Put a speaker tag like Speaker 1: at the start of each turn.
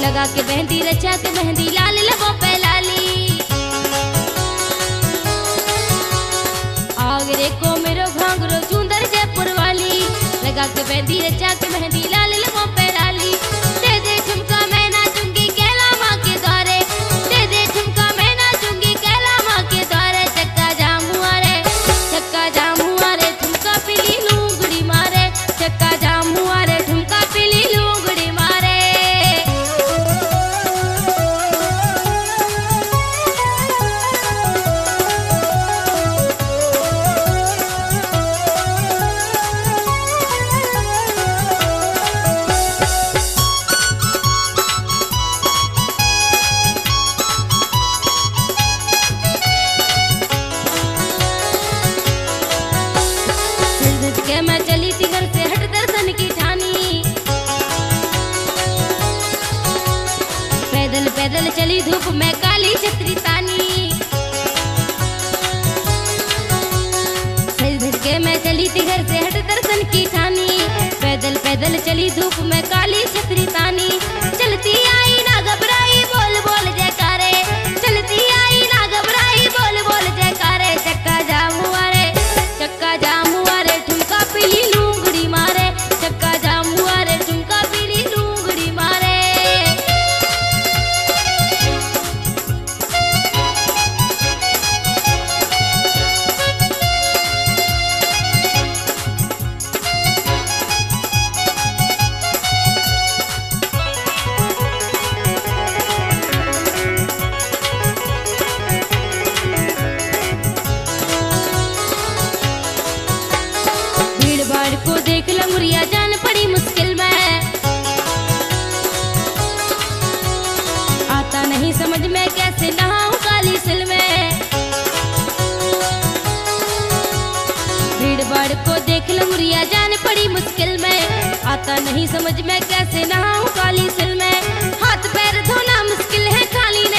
Speaker 1: लगा के मेहंदी रचा के मेहंदी लाल लबों पे लाली। आगरे को मेरो घाघरो चुंदर जयपुर वाली, लगा के मेहंदी रचा के मेहंदी लाल लबों पे लाली। दे दे झुमका मैं नाचूंगी कैला माँ के द्वारे, दे दे झुमका मैं नाचूंगी कैला माँ के द्वारे। चक्का जाम हुआ रे झुमका पीली लूंगड़ी मारे, चक्का जाम हुआ रे झुमका पीली लूंगड़ी मारे। के मैं चली थी घर से हट दर्शन की ठानी, पैदल पैदल चली धूप में काली छतरी तानी। सज धज के मैं चली थी घर से हट दर्शन की ठानी, पैदल पैदल चली धूप में काली छतरी तानी। चलती आई ना घबराई बोल बोल जयकारे, चलती आई ना घबराई बोल बोल जयकारे। चक्का जाम हुआ रे झुमका पीली लूंगड़ी मारे, चक्का जाम हुआ रे झुमका पीली लूंगड़ी मारे। भीड़ भाड़ को देख लंगुरिया जान पड़ी मुश्किल में, आता नहीं समझ में कैसे नहाऊं काली सिल में। भीड़ भाड़ को देख लंगुरिया जान पड़ी मुश्किल में, आता नहीं समझ में कैसे नहाऊं काली सिल में। हाथ पैर धोना मुश्किल है खाली